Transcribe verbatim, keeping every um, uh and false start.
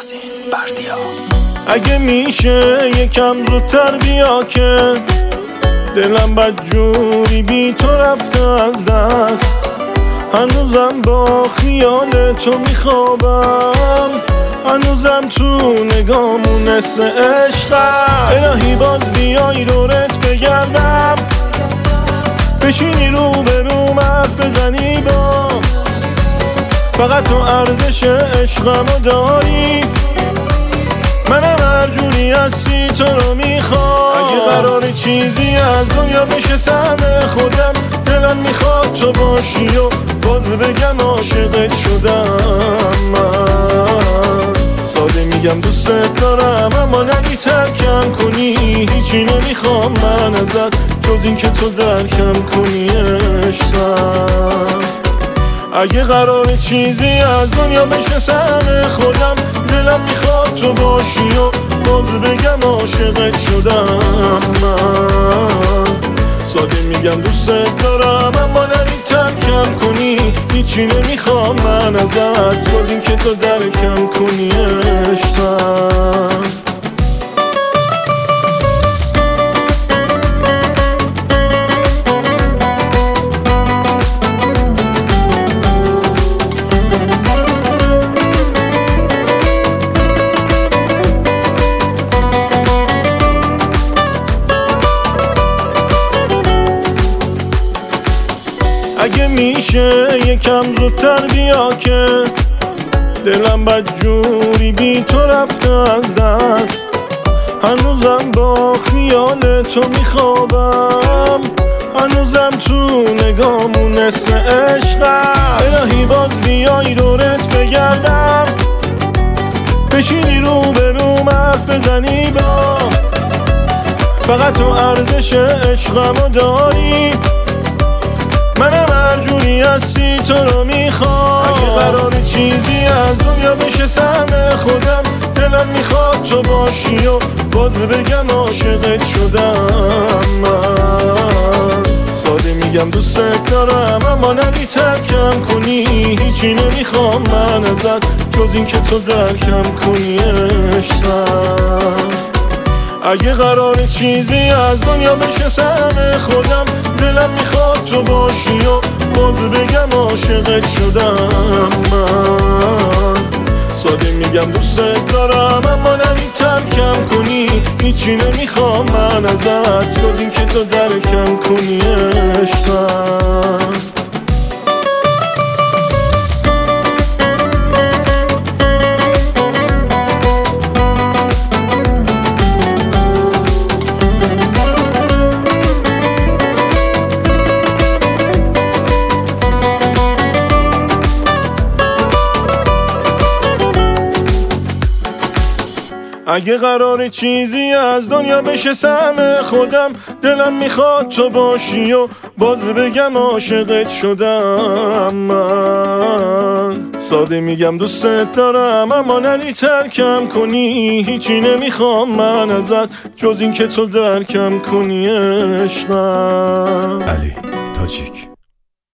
حسین بردیا. اگه میشه یکم زودتر بیا که دلم بدجوری بی تو رفته از دست. هنوزم با خیال تو میخوابم، هنوزم تو نگامون حس عشقم. الهی باز بیای دورت بگردم، بشینی رو به رو حرف بزنی با فقط تو ارزش عشقمو داری. منم هر جوری هستی تو رو میخوام. اگه قرار چیزی از دنیا بشه سهم خودم، دلم میخواد تو باشی و باز بگم عاشقت شدم. من ساده میگم دوست دارم، اما نگی ترکم کنی. هیچی نمیخوام من ازت جز این که تو درکم کنی عشقم. اگه قرار چیزی از دنیا بشه سهم خودم، دلم میخواد تو باشی و باز بگم عاشقت شدم. من ساده میگم دوست دارم، اما نری ترکم کنی. هیچی نمیخوام من ازت جز این که تو درکم کنی عشقم. اگه میشه یکم زودتر بیا که دلم بدجوری بی تو رفته از دست. هنوزم با خیال تو میخوابم، هنوزم تو نگامون حس عشقم. الهی باز بیای دورت بگردم، بشینی رو به رو حرف بزنی با فقط تو ارزش عشقمو داری. منم هر جوری هستی تو رو میخوام. اگه قرار چیزی از دنیا بشه سهم خودم، دلم میخواد تو باشی و باز بگم عاشقت شدم. من ساده میگم دوست دارم، اما نری ترکم کنی. هیچی نمیخوام من ازت جز این که تو درکم کنی عشقم. اگه قرار چیزی از دنیا بشه سهم خودم، دلم میخواد تو باشی و باز بگم عاشقت شدم. من ساده میگم دوست دارم، اما نمی ترکم کنی. هیچی نمیخوام من ازت جز این که تو درکم کنی عشقم. اگه قرار چیزی از دنیا بشه سهم خودم، دلم میخواد تو باشی و باز بگم عاشقت شدم. من ساده میگم دوست دارم، اما نری ترکم کنی. هیچی نمیخوام من ازت جز این که تو درکم کنی عشقم. علی تاجیک.